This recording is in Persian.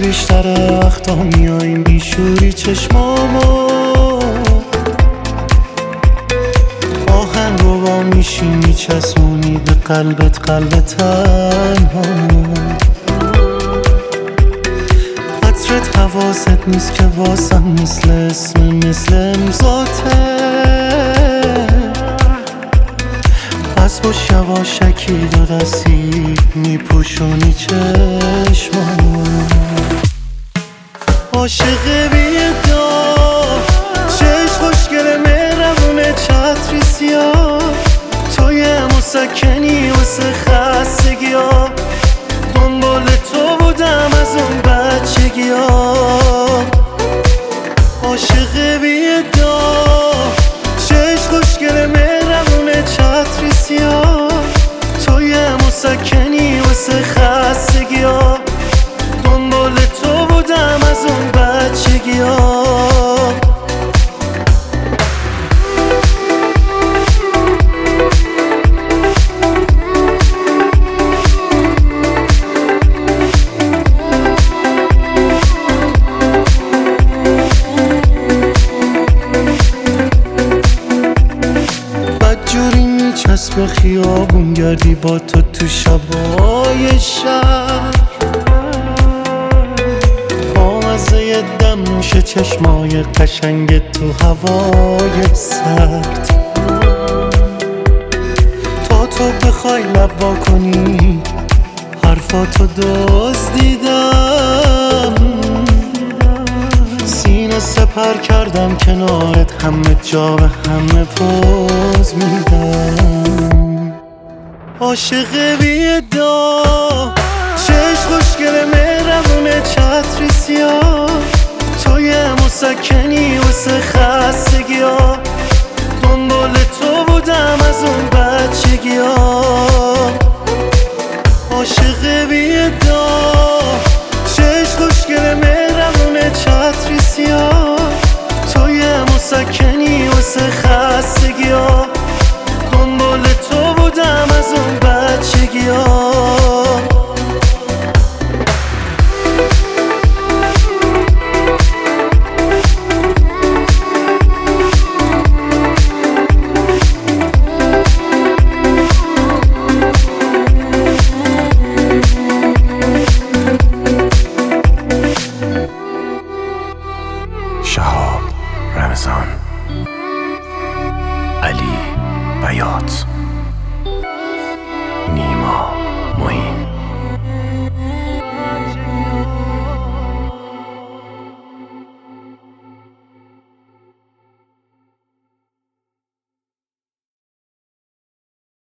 بیشتر وقتا میاییم بیشوری چشمامو آهن رو با میشی میچسبونی به قلبت قلب تنهامو عطرت حواست نیست که واسم مثل امضاته پس باش یواشکی دو دستی میپوشونی چشمامو عاشق بی‌ادعا چشم خوشگل مهربونه چتری سیاه تو یه مسکنی واسه خستگی‌ها دنبال تو بودم از اون بچگی‌ها عاشق بی‌ادعا چشم خوشگل مهربونه چتری سیاه تو یه مسکنی واسه خستگی‌ها دنبال تو بودم از اون بچگی‌ها بدجوری میچسبه خیابون گردی با تو شبای شهر بامزه دم نوشه چشمای قشنگ تو هوای سرد تا تو بخوای لب وا کنی حرفاتو دزدیدم سینه سپر کردم کنارت همه جا به همه پوز میدم عاشق بی‌ادعا چشم خوشگل مهربونه چتری سیاه تو یه مسکنی واسه خستگی‌ها دنبال تو بودم از اون بچگی‌ها عاشق بی‌ادعا چشم خوشگل مهربونه چتری سیاه تو یه مسکنی واسه خستگی‌ها دنبال تو بودم از اون بچگی‌ها شهاب رمضان علی بیات